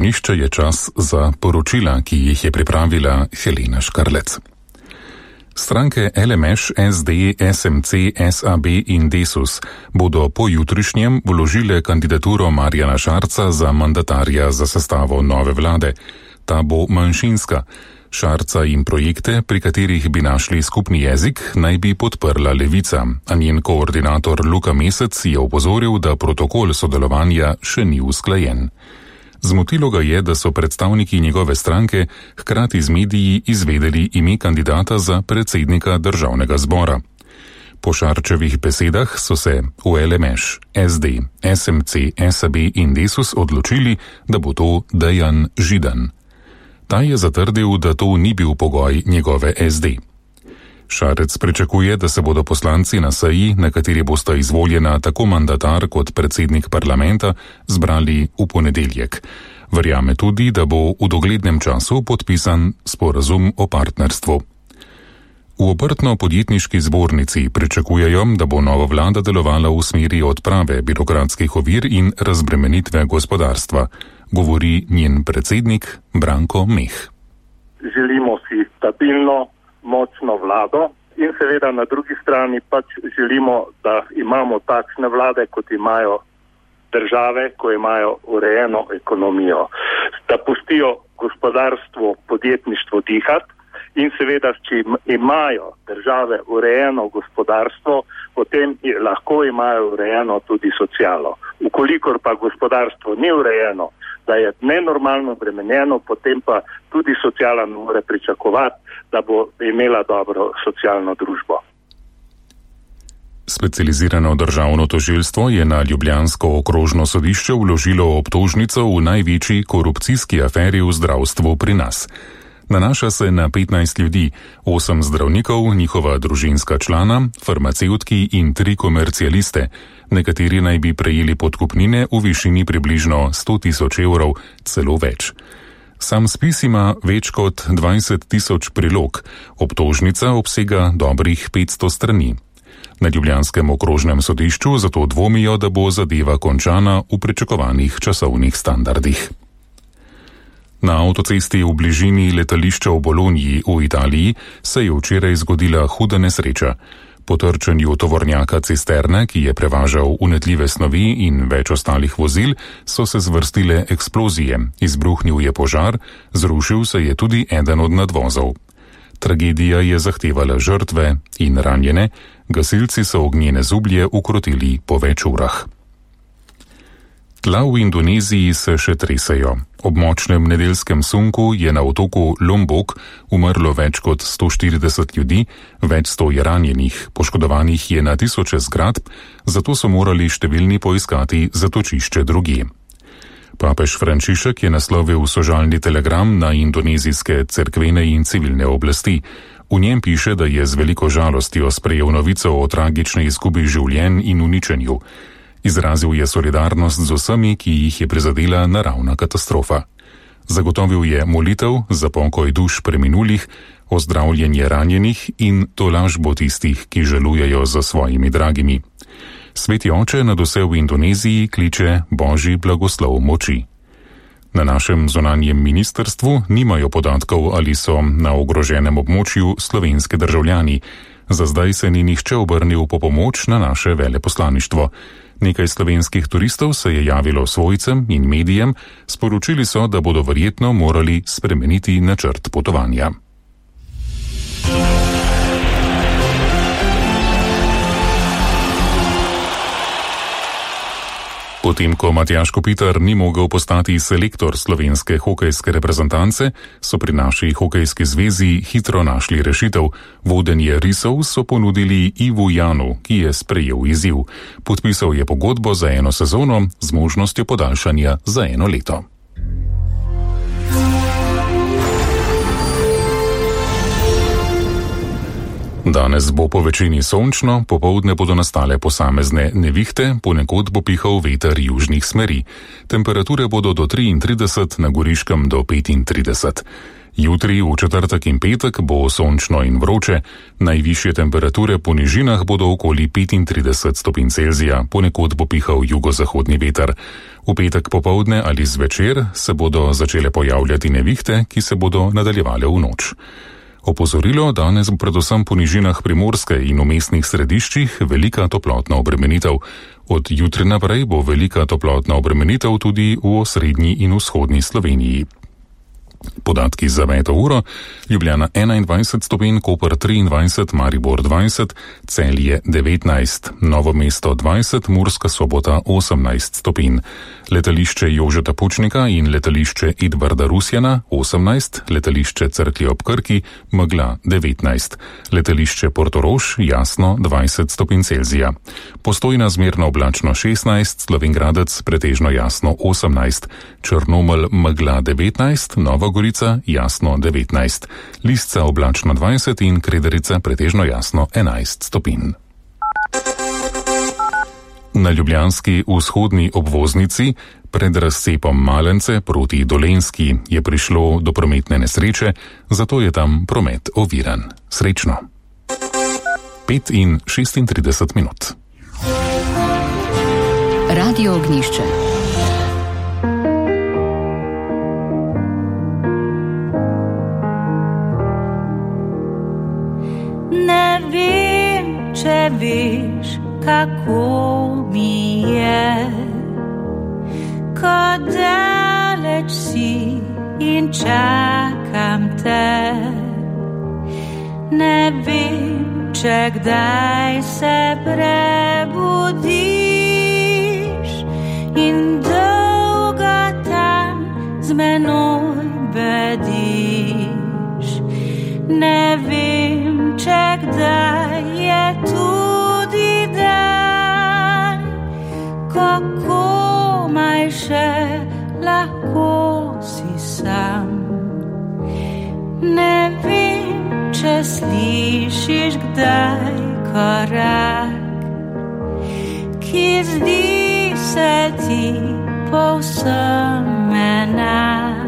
stranišče je čas za poročila, ki jih je pripravila Helena Škarlec. Stranke LMŠ, SD, SMC, SAB in Desus bodo po jutrišnjem vložile kandidaturo Marjana Šarca za mandatarja za sestavo nove vlade. Ta bo manjšinska. Šarca in projekte, pri katerih bi našli skupni jezik, naj bi podprla Levica, a njen koordinator Luka Mesec je opozoril, da protokol sodelovanja še ni usklajen. Zmotilo ga je, da so predstavniki njegove stranke hkrati z mediji izvedeli ime kandidata za predsednika državnega zbora. Po Šarčevih besedah so se v LMŠ, SD, SMC, SAB in Desus odločili, da bo to Dejan Židan. Ta je zatrdil, da to ni bil pogoj njegove SD. Šarec pričakuje, da se bodo poslanci na seji, na kateri bosta izvoljena tako mandatar kot predsednik parlamenta, zbrali v ponedeljek. Verjame tudi, da bo v doglednem času podpisan sporazum o partnerstvu. V Obrtno-podjetniški zbornici pričakujejo, da bo nova vlada delovala v smeri odprave birokratskih ovir in razbremenitve gospodarstva, govori njen predsednik Branko Meh. Želimo si stabilno, močno vlado in seveda na drugi strani pač želimo, da imamo takšne vlade, kot imajo države, ko imajo urejeno ekonomijo, da pustijo gospodarstvo, podjetništvo dihati in seveda, če imajo države urejeno gospodarstvo, potem lahko imajo urejeno tudi socialo. Ukolikor pa gospodarstvo ni urejeno, da je nenormalno bremenjeno, potem pa tudi sociala ne more pričakovati, da bo imela dobro socialno družbo. Specializirano državno tožilstvo je na ljubljansko okrožno sodišče vložilo obtožnico v največji korupcijski aferi v zdravstvu pri nas. Nanaša se na 15 ljudi, 8 zdravnikov, njihova družinska člana, farmacevtki in 3 komercialiste. Nekateri naj bi prejeli podkupnine v višini približno 100 000 evrov, celo več. Sam spis ima več kot 20 000 prilog, obtožnica obsega dobrih 500 strani. Na ljubljanskem okrožnem sodišču zato dvomijo, da bo zadeva končana v pričakovanih časovnih standardih. Na avtocesti v bližini letališča v Bologni v Italiji se je včeraj zgodila huda nesreča. Po trčenju tovornjaka cisterne, ki je prevažal vnetljive snovi in več ostalih vozil, so se zvrstile eksplozije, izbruhnil je požar, zrušil se je tudi eden od nadvozov. Tragedija je zahtevala žrtve in ranjene, gasilci so ognjene zublje ukrotili po več urah. Tla v Indoneziji se še tresejo. Ob močnem nedeljskem sunku je na otoku Lombok umrlo več kot 140 ljudi, več 100 je ranjenih, poškodovanih je na tisoče zgradb, zato so morali številni poiskati zatočišče drugje. Papež Frančišek je naslovil sožalni telegram na indonezijske cerkvene in civilne oblasti. V njem piše, da je z veliko žalostjo sprejel novico o tragični izgubi življenj in uničenju. Izrazil je solidarnost z vsemi, ki jih je prizadela naravna katastrofa. Zagotovil je molitev za pokoj duš preminulih, ozdravljenje ranjenih in tolažbo tistih, ki žalujejo za svojimi dragimi. Sveti oče nadvse v Indoneziji kliče Božji blagoslov moči. Na našem zunanjem ministrstvu nimajo podatkov, ali so na ogroženem območju slovenski državljani. Za zdaj se ni nihče obrnil po pomoč na naše veleposlaništvo. Nekaj slovenskih turistov se je javilo svojcem in medijem, sporočili so, da bodo verjetno morali spremeniti načrt potovanja. Potem, ko Matjaž Kopitar ni mogel postati selektor slovenske hokejske reprezentance, so pri naši hokejski zvezi hitro našli rešitev. Vodenje risov so ponudili Ivu Janu, ki je sprejel izziv. Podpisal je pogodbo za 1 sezono z možnostjo podaljšanja za 1 leto. Danes bo po večini sončno, popoldne bodo nastale posamezne nevihte, ponekod bo pihal veter južnih smeri. Temperature bodo do 33, na Goriškem do 35. Jutri, v četrtek in petek bo sončno in vroče, najvišje temperature po nižinah bodo okoli 35 stopinj Celzija, ponekod bo pihal jugozahodni veter. V petek popoldne ali zvečer se bodo začele pojavljati nevihte, ki se bodo nadaljevale v noč. Opozorilo, danes predvsem po nižinah Primorske in v mestnih središčih velika toplotna obremenitev. Od jutri naprej bo velika toplotna obremenitev tudi v osrednji in vzhodni Sloveniji. Podatki za 5. uro: Ljubljana 21 stopinj, Koper 23, Maribor 20, Celje 19, Novo mesto 20, Murska Sobota 18 stopinj. Letališče Jožeta Pučnika in letališče Edvarda Rusjana 18, letališče Cerklje ob Krki megla 19, letališče Portorož jasno 20 stopinj Celzija. Postojna zmerno oblačno 16, Slovenjgradec pretežno jasno 18, Črnomelj megla 19, Nova Gorica jasno 19, Lisca oblačno 20 in Krederica pretežno jasno 11 stopinj. Na ljubljanski vzhodni obvoznici pred razcepom Malence proti Dolenjski je prišlo do prometne nesreče, zato je tam promet oviran. Srečno. 5:36 minut. Radio Ognjišče. Ne vem, če veš, kako mi je, ko daleč si in čakam te. Ne vem, če kdaj se prebudiš in dolgo tam z menoj bediš. Ne vem, če kdaj je tudi dan, ko komaj še lahko si sam. Ne vem, če slišiš kdaj korak, ki zdi se ti povsem enak.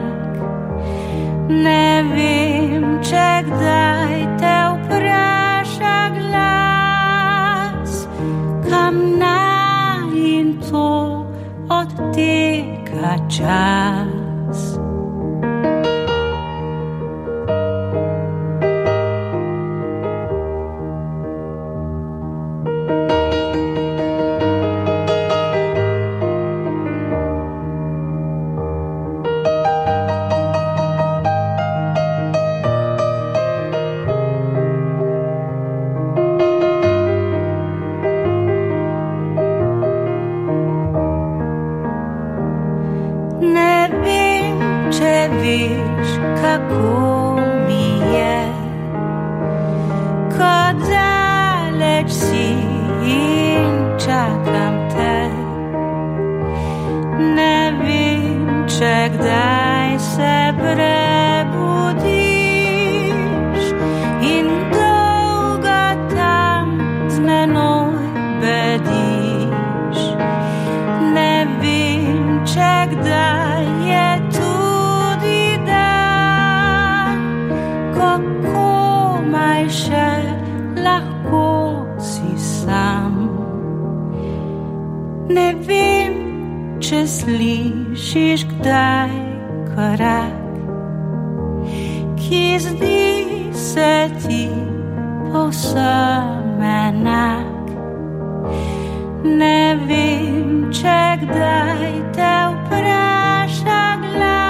Ne vem, če kdaj te vpraša glas, kam naj in to odteka čas. Ne vem, če veš, kako mi je, ko daleč si in čakam te. Ne vem, če kdaj se prebudiš in dolgo tam z menoj bediš. Ne vem, če kdaj je tudi dan, ko komaj še lahko si sam. Ne vem, če slišiš kdaj korak, ki zdi se ti povsem enak. Ne vem, če kdaj te vpraša